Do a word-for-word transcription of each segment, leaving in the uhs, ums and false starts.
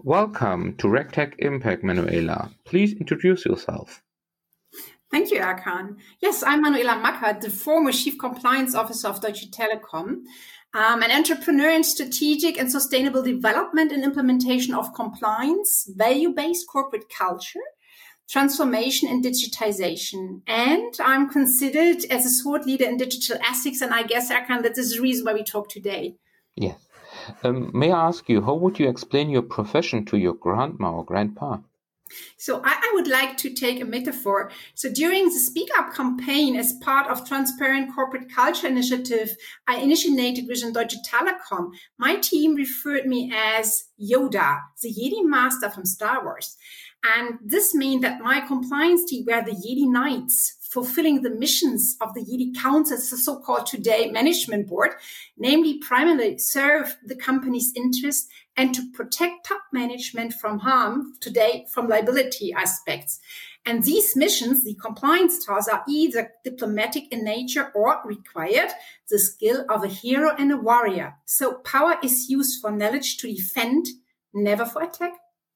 Welcome to RegTech Impact, Manuela. Please introduce yourself. Thank you, Erkan. Yes, I'm Manuela Mackert, the former Chief Compliance Officer of Deutsche Telekom. I'm an entrepreneur in strategic and sustainable development and implementation of compliance, value-based corporate culture, transformation and digitization. And I'm considered as a thought leader in digital ethics. And I guess, Erkan, that is the reason why we talk today. Yes. Um, may I ask you, how would you explain your profession to your grandma or grandpa? So I, I would like to take a metaphor. So during the Speak Up campaign, as part of Transparent Corporate Culture Initiative, I initiated within Deutsche Telekom. My team referred me as Yoda, the Jedi Master from Star Wars. And this meant that my compliance team were the Jedi Knights, fulfilling the missions of the Jedi Council, the so-called today management board, namely primarily serve the company's interests and to protect top management from harm, today from liability aspects. And these missions, the compliance tasks, are either diplomatic in nature or required the skill of a hero and a warrior. So power is used for knowledge to defend, never for attack.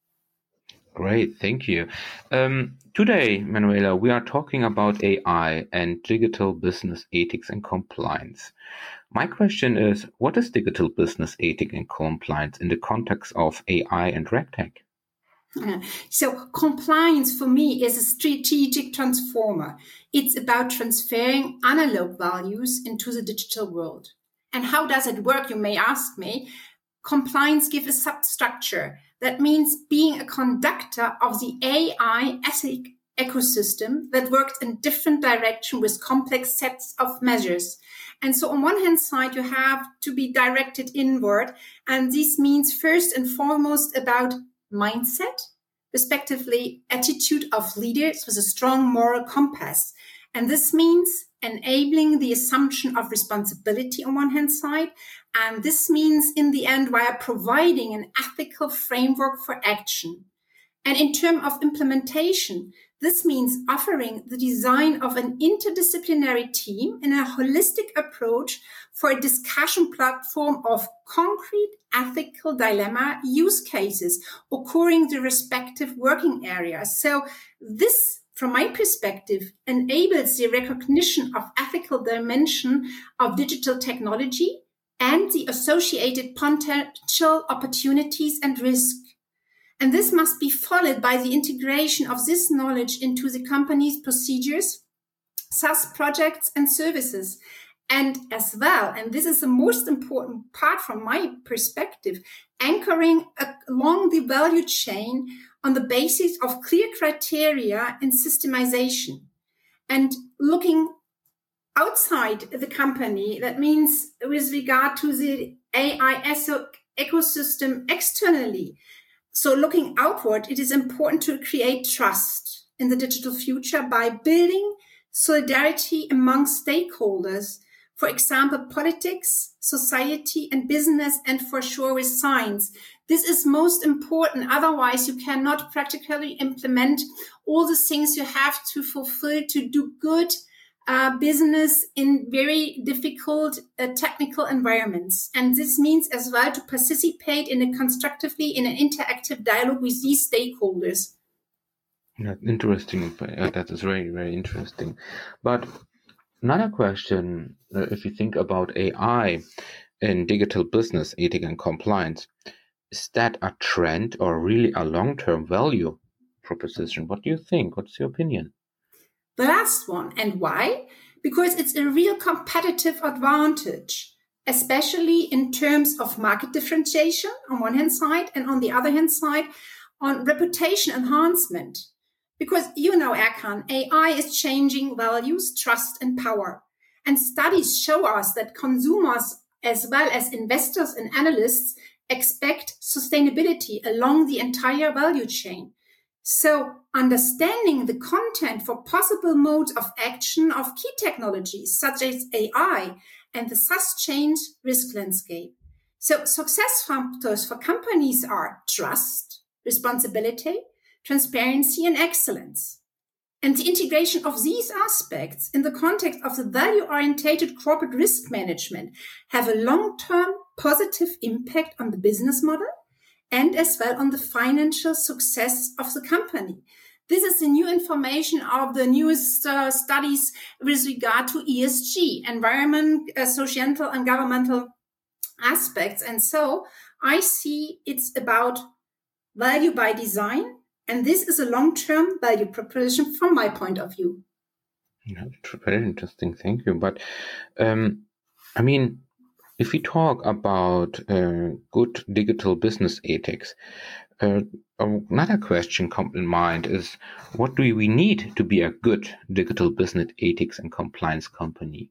Great, thank you. Um, today, Manuela, we are talking about A I and digital business ethics and compliance. My question is, what is digital business ethics and compliance in the context of A I and RegTech? So compliance for me is a strategic transformer. It's about transferring analog values into the digital world. And how does it work, you may ask me? Compliance gives a substructure. That means being a conductor of the A I ethic ecosystem that works in different directions with complex sets of measures. And so on one hand side, you have to be directed inward. And this means first and foremost about mindset, respectively attitude of leaders with a strong moral compass. And this means enabling the assumption of responsibility on one hand side. And this means in the end via providing an ethical framework for action. And in terms of implementation, this means offering the design of an interdisciplinary team in a holistic approach for a discussion platform of concrete ethical dilemma use cases occurring in the respective working areas. So this, from my perspective, enables the recognition of ethical dimension of digital technology and the associated potential opportunities and risk. And this must be followed by the integration of this knowledge into the company's procedures, SaaS projects and services. And as well, and this is the most important part from my perspective, anchoring along the value chain on the basis of clear criteria and systemization. And looking outside the company, that means with regard to the A I ecosystem externally. So looking outward, it is important to create trust in the digital future by building solidarity among stakeholders. For example, politics, society, and business, and for sure with science. This is most important. Otherwise, you cannot practically implement all the things you have to fulfill to do good uh, business in very difficult uh, technical environments. And this means as well to participate in a constructively in an interactive dialogue with these stakeholders. Yeah, interesting. That is very, very interesting. But another question, uh, if you think about A I in digital business ethics and compliance, is that a trend or really a long-term value proposition? What do you think? What's your opinion? The last one. And why? Because it's a real competitive advantage, especially in terms of market differentiation on one hand side and on the other hand side on reputation enhancement. Because you know, Erkan, A I is changing values, trust, and power. And studies show us that consumers, as well as investors and analysts, expect sustainability along the entire value chain. So understanding the content for possible modes of action of key technologies, such as A I, and the thus change risk landscape. So success factors for companies are trust, responsibility, transparency, and excellence. And the integration of these aspects in the context of the value-orientated corporate risk management have a long-term positive impact on the business model and as well on the financial success of the company. This is the new information of the newest uh, studies with regard to E S G, environment, uh, social and governmental aspects. And so I see it's about value by design, and this is a long-term value proposition from my point of view. Yeah, very interesting. Thank you. But um, I mean, if we talk about uh, good digital business ethics, uh, another question comes in mind is, what do we need to be a good digital business ethics and compliance company?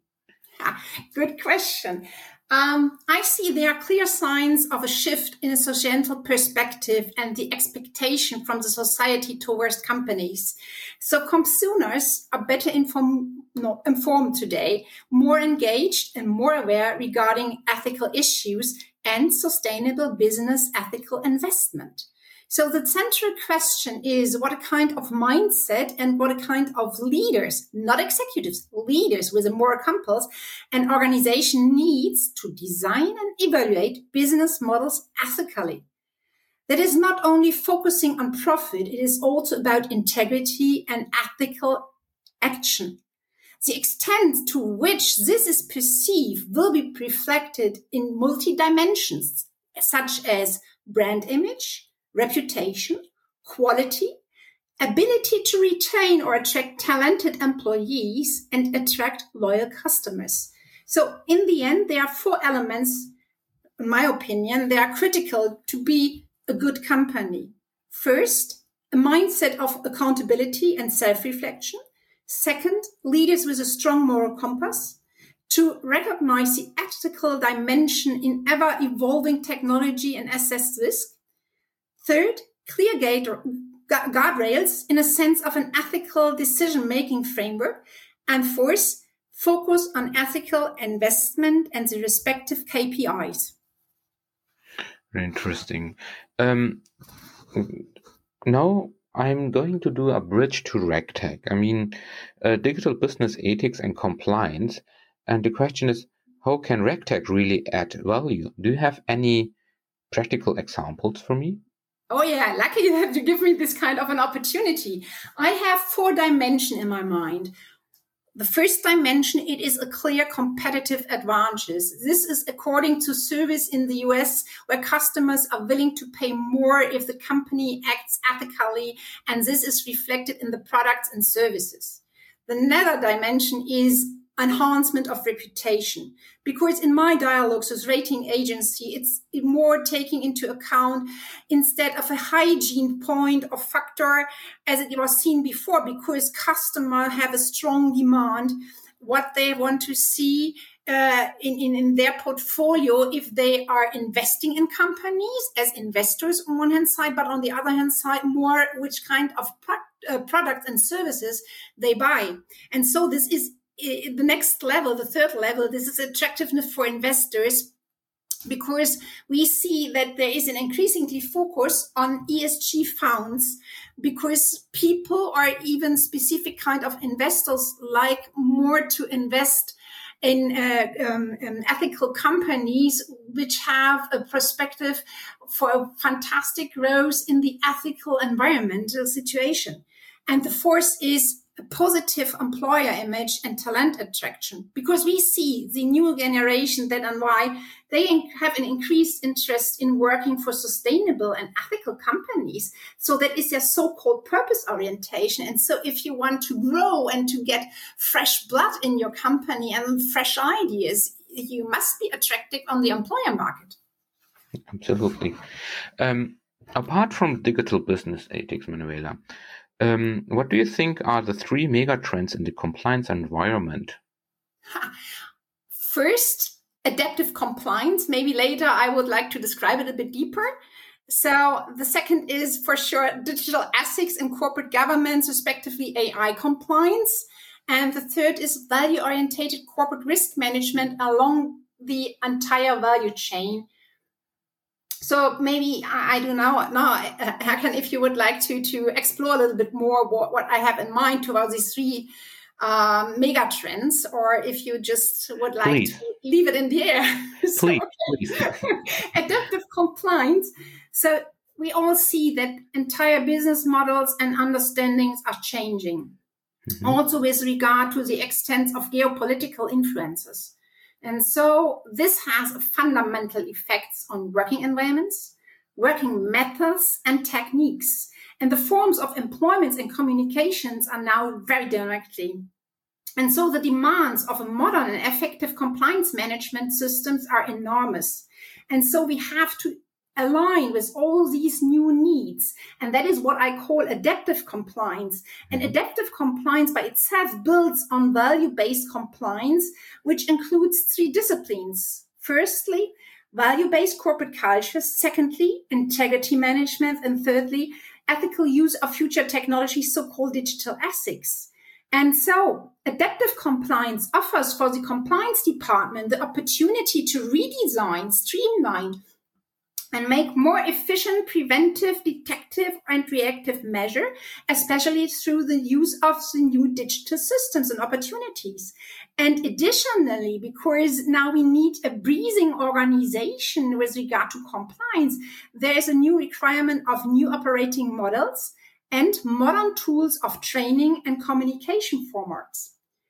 Good question. Um, I see there are clear signs of a shift in a societal perspective and the expectation from the society towards companies. So consumers are better inform, no, informed today, more engaged and more aware regarding ethical issues and sustainable business ethical investment. So the central question is what a kind of mindset and what a kind of leaders, not executives, leaders with a moral compass, an organization needs to design and evaluate business models ethically. That is not only focusing on profit, it is also about integrity and ethical action. The extent to which this is perceived will be reflected in multi-dimensions, such as brand image, reputation, quality, ability to retain or attract talented employees, and attract loyal customers. So in the end, there are four elements, in my opinion, that are critical to be a good company. First, a mindset of accountability and self-reflection. Second, leaders with a strong moral compass to recognize the ethical dimension in ever-evolving technology and assess risk. Third, clear gate or guardrails in a sense of an ethical decision-making framework. And fourth, focus on ethical investment and the respective K P Is. Very interesting. Um, now I'm going to do a bridge to RegTech. I mean, uh, digital business ethics and compliance. And the question is, how can RegTech really add value? Do you have any practical examples for me? Oh yeah, lucky that you give me this kind of an opportunity. I have four dimensions in my mind. The first dimension, it is a clear competitive advantage. This is according to surveys in the U S where customers are willing to pay more if the company acts ethically, and this is reflected in the products and services. The another dimension is enhancement of reputation, because in my dialogues with rating agency, it's more taking into account instead of a hygiene point or factor as it was seen before, because customers have a strong demand what they want to see uh, in, in, in their portfolio if they are investing in companies as investors on one hand side, but on the other hand side, more which kind of pro- uh, products and services they buy. And so this is the next level, the third level. This is attractiveness for investors, because we see that there is an increasingly focus on E S G funds, because people are even specific kind of investors like more to invest in uh, um, um, ethical companies which have a perspective for a fantastic growth in the ethical environmental situation. And the fourth is a positive employer image and talent attraction, because we see the new generation that and why they have an increased interest in working for sustainable and ethical companies. So that is their so-called purpose orientation. And so if you want to grow and to get fresh blood in your company and fresh ideas, you must be attractive on the employer market. Absolutely. Um, apart from digital business ethics, Manuela, Um, what do you think are the three mega trends in the compliance environment? First, adaptive compliance. Maybe later I would like to describe it a bit deeper. So the second is for sure digital ethics and corporate governance, respectively A I compliance. And the third is value-oriented corporate risk management along the entire value chain. So maybe I do now, now Hakan, if you would like to, to explore a little bit more what, what I have in mind towards these three um, mega trends, or if you just would like please. to leave it in the air. So, please, okay. please. Adaptive compliance. So we all see that entire business models and understandings are changing. Mm-hmm. Also with regard to the extent of geopolitical influences. And so this has fundamental effects on working environments, working methods and techniques. And the forms of employment and communications are now very directly. And so the demands of a modern and effective compliance management systems are enormous. And so we have to align with all these new needs. And that is what I call adaptive compliance. And adaptive compliance by itself builds on value-based compliance, which includes three disciplines. Firstly, value-based corporate culture. Secondly, integrity management. And thirdly, ethical use of future technology, so-called digital ethics. And so adaptive compliance offers for the compliance department the opportunity to redesign, streamline, and make more efficient preventive, detective, and reactive measure, especially through the use of the new digital systems and opportunities. And additionally, because now we need a breathing organization with regard to compliance, there is a new requirement of new operating models and modern tools of training and communication formats.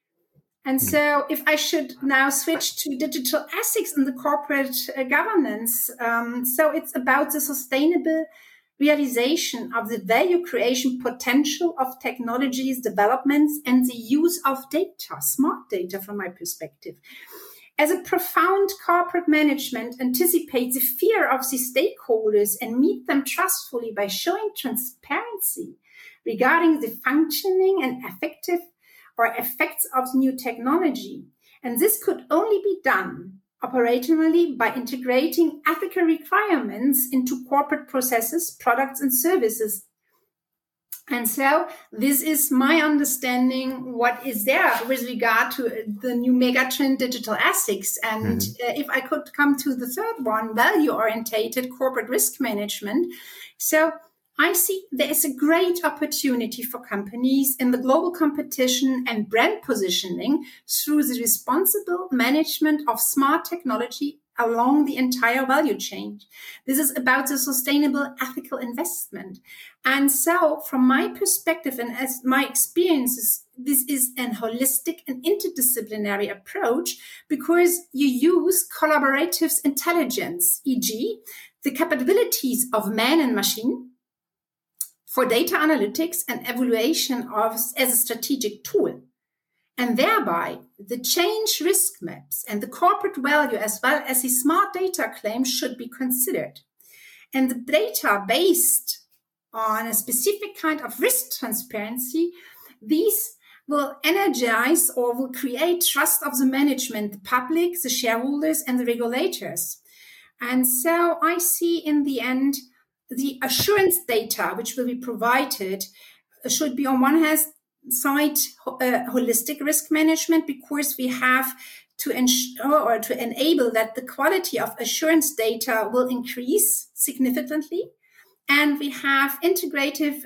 And so if I should now switch to digital ethics in the corporate uh, governance, um, so it's about the sustainable realization of the value creation potential of technologies, developments, and the use of data, smart data from my perspective. As a profound corporate management anticipates the fear of the stakeholders and meet them trustfully by showing transparency regarding the functioning and effective or effects of new technology. And this could only be done operationally by integrating ethical requirements into corporate processes, products, and services. And so this is my understanding what is there with regard to the new megatrend digital ethics. And mm-hmm. uh, if I could come to the third one, value-orientated corporate risk management. So I see there is a great opportunity for companies in the global competition and brand positioning through the responsible management of smart technology along the entire value chain. This is about the sustainable ethical investment. And so from my perspective and as my experiences, this is an holistic and interdisciplinary approach because you use collaborative intelligence, for example, the capabilities of man and machine, for data analytics and evaluation of as a strategic tool. And thereby, the change risk maps and the corporate value as well as the smart data claims should be considered. And the data based on a specific kind of risk transparency, these will energize or will create trust of the management, the public, the shareholders, and the regulators. And so I see in the end, the assurance data which will be provided should be on one hand side uh, holistic risk management because we have to ensure or to enable that the quality of assurance data will increase significantly. And we have integrative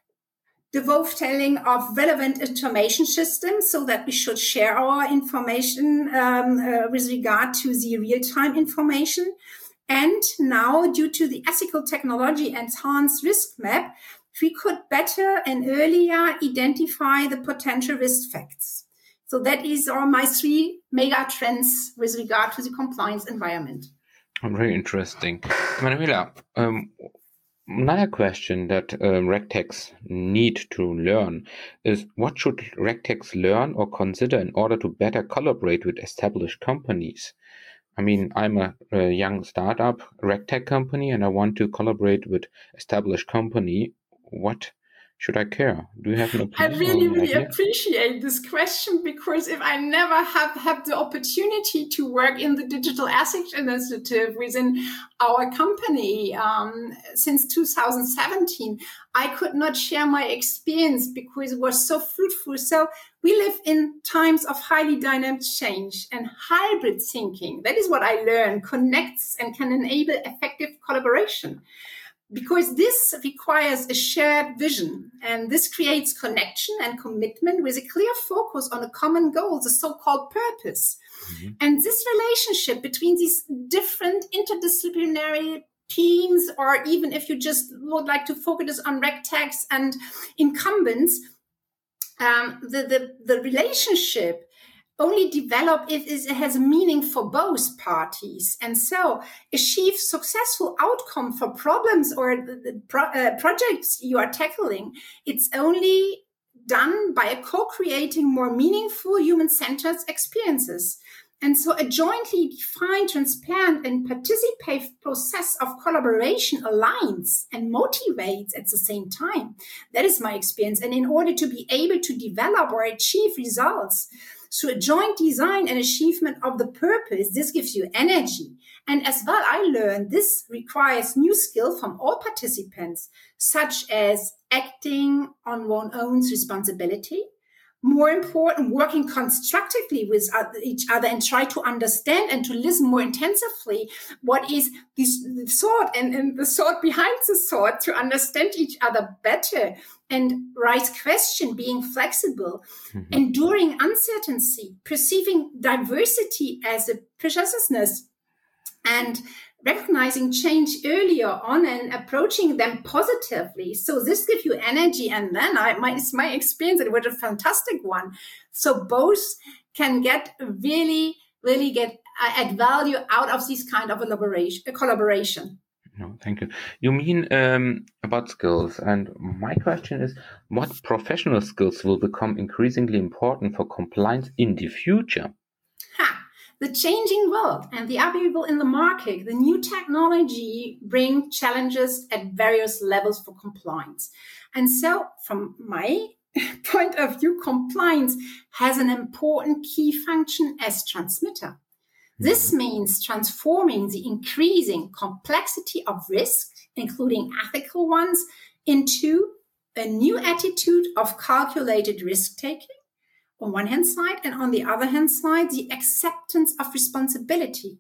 devolve-telling of relevant information systems so that we should share our information um, uh, with regard to the real-time information. And now, due to the ethical technology enhanced risk map, we could better and earlier identify the potential risk facts. So that is all my three mega trends with regard to the compliance environment. Very interesting. Manuela, um, another question that um, RegTechs need to learn is what should RegTechs learn or consider in order to better collaborate with established companies? I mean, I'm a, a young startup RegTech company and I want to collaborate with established company. What should I care? Do you have an opinion? I really, really idea? appreciate this question because if I never have had the opportunity to work in the Digital Ethics Initiative within our company um, since two thousand seventeen, I could not share my experience because it was so fruitful. So we live in times of highly dynamic change and hybrid thinking. That is what I learned, connects and can enable effective collaboration. Because this requires a shared vision and this creates connection and commitment with a clear focus on a common goal, the so-called purpose. Mm-hmm. And this relationship between these different interdisciplinary teams, or even if you just would like to focus on regtex and incumbents, um, the, the, the relationship only develop if it has a meaning for both parties. And so achieve successful outcome for problems or the, the pro, uh, projects you are tackling. It's only done by co-creating more meaningful human-centered experiences. And so a jointly defined, transparent, and participative process of collaboration aligns and motivates at the same time. That is my experience. And in order to be able to develop or achieve results through a joint design and achievement of the purpose, this gives you energy. And as well, I learned this requires new skill from all participants, such as acting on one's own responsibility. More important, working constructively with each other and try to understand and to listen more intensively what is this thought and, and the thought behind the thought, to understand each other better and raise question, being flexible, mm-hmm. enduring uncertainty, perceiving diversity as a preciousness, and recognizing change earlier on and approaching them positively. So this gives you energy. And then I, my, it's my experience, it was a fantastic one. So both can get really, really get uh, add value out of this kind of elaboration, collaboration. No, thank you. You mean um, about skills. And my question is, what professional skills will become increasingly important for compliance in the future? Ha! The changing world and the upheaval in the market, the new technology bring challenges at various levels for compliance. And so from my point of view, compliance has an important key function as transmitter. This means transforming the increasing complexity of risk, including ethical ones, into a new attitude of calculated risk-taking on one hand side, and on the other hand side, the acceptance of responsibility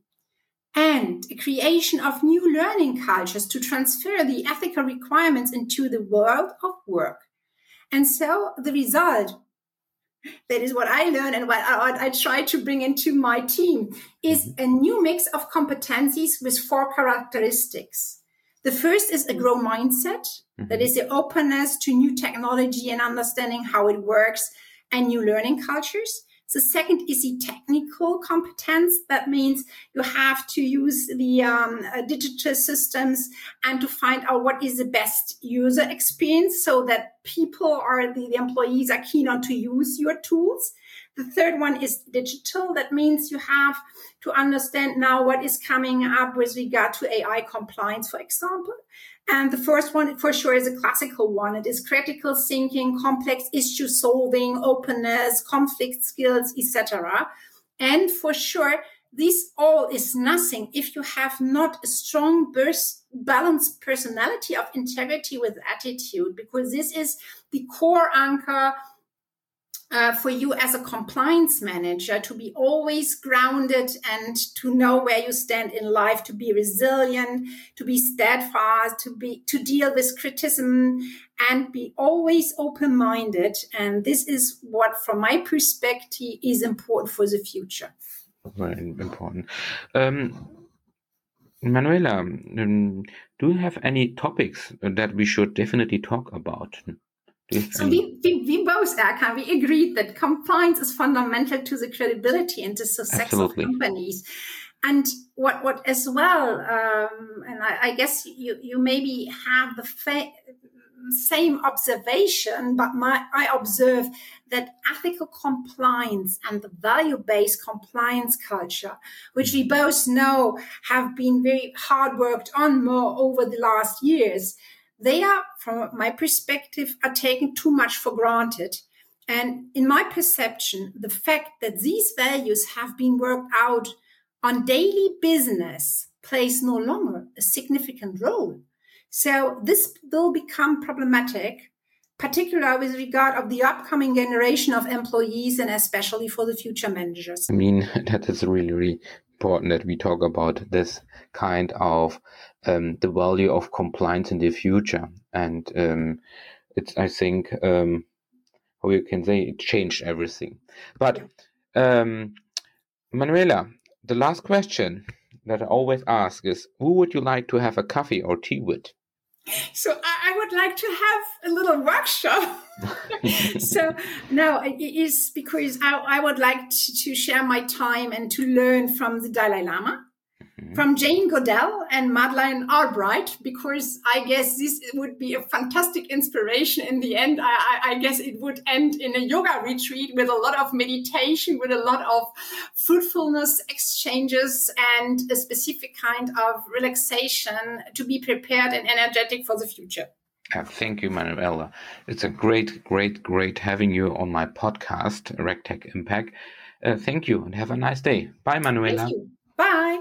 and a creation of new learning cultures to transfer the ethical requirements into the world of work. And so the result, that is what I learned and what I, I try to bring into my team, is a new mix of competencies with four characteristics. The first is a growth mindset, mm-hmm. that is the openness to new technology and understanding how it works, and new learning cultures. The second is the technical competence. That means you have to use the um, uh, digital systems and to find out what is the best user experience so that people or the, the employees are keen on to use your tools. The third one is digital. That means you have to understand now what is coming up with regard to A I compliance, for example. And the first one, for sure, is a classical one. It is critical thinking, complex issue solving, openness, conflict skills, et cetera. And for sure, this all is nothing if you have not a strong, burst, balanced personality of integrity with attitude, because this is the core anchor Uh, for you as a compliance manager, to be always grounded and to know where you stand in life, to be resilient, to be steadfast, to be to deal with criticism and be always open-minded. And this is what, from my perspective, is important for the future. Very important. Um, Manuela, um, do you have any topics that we should definitely talk about? So we, we, we both, Erkan, we agreed that compliance is fundamental to the credibility and the success Absolutely. of companies. And what, what as well, um, and I, I guess you, you maybe have the fa- same observation, but my, I observe that ethical compliance and the value-based compliance culture, which we both know have been very hard worked on more over the last years, they are, from my perspective, are taken too much for granted. And in my perception, the fact that these values have been worked out on daily business plays no longer a significant role. So this will become problematic, particularly with regard of the upcoming generation of employees and especially for the future managers. I mean, that is really, really important that we talk about this kind of um, the value of compliance in the future. And um, it's, I think, um, how you can say, it changed everything. But um, Manuela, the last question, that I always ask is, who would you like to have a coffee or tea with? So I would like to have a little workshop. So no, it is because I, I would like to, to share my time and to learn from the Dalai Lama, mm-hmm. from Jane Goodall and Madeleine Albright, because I guess this would be a fantastic inspiration in the end. I, I, I guess it would end in a yoga retreat with a lot of meditation, with a lot of fruitfulness exchanges and a specific kind of relaxation to be prepared and energetic for the future. Uh, thank you, Manuela. It's a great, great, great having you on my podcast, RegTech Impact. Uh, thank you and have a nice day. Bye, Manuela. Thank you. Bye.